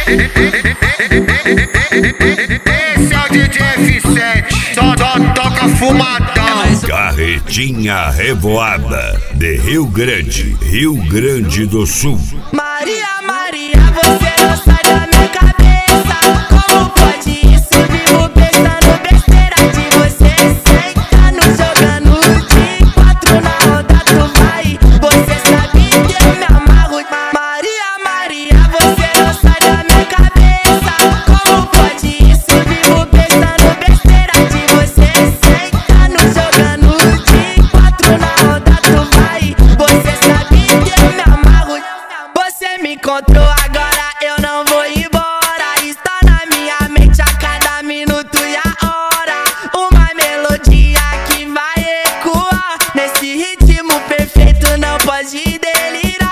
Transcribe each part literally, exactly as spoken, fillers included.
Esse é o D J F sete, só, só toca fumadão. Carretinha Revoada, de Rio Grande, Rio Grande do Sul. Maria, Maria, você não sai da minha cabeça. Como pode isso? Vivo pensando besteira de você. Sentando, jogando de quatro na roda, tu vai. Você sabe que eu me amarro. Maria, Maria, você não sai da minha cabeça. Como pode isso? Vivo pensando besteira de você. Sentando, jogando de quatro na roda, tu vai. Você sabe que eu me amarro. Você me encontrou agora, eu não vou embora. Está na minha mente a cada minuto e a hora. Uma melodia que vai ecoar nesse ritmo perfeito, não pode delirar.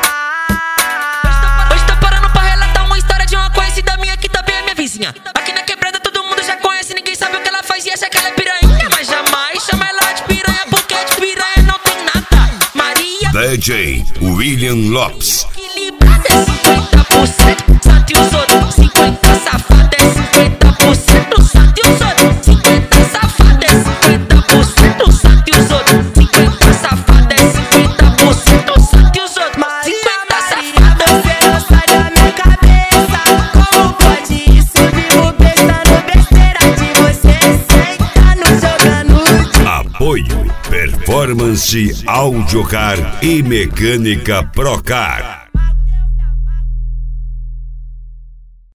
ah. Hoje tô parando pra relatar uma história de uma conhecida minha que também é minha vizinha. Aqui na quebrada todo mundo já conhece, ninguém sabe o que ela faz e acha que ela é piranha. Mas jamais chama ela de piranha, porque de piranha não tem nada. Maria D J William Lopes. equilibrada é cinquenta por cento, sante os outros. Cinquenta safada é cinquenta por cento, sante os outros. Cinquenta safada é cinquenta por cento, sante os outros. Cinquenta safada é cinquenta por cento, sante os outros. Cinquenta safada. Você não sai da minha cabeça. Como pode isso? Vivo pensando besteira de você. Sentando, jogando de Apoio Performance Audiocar e Mecânica Procar.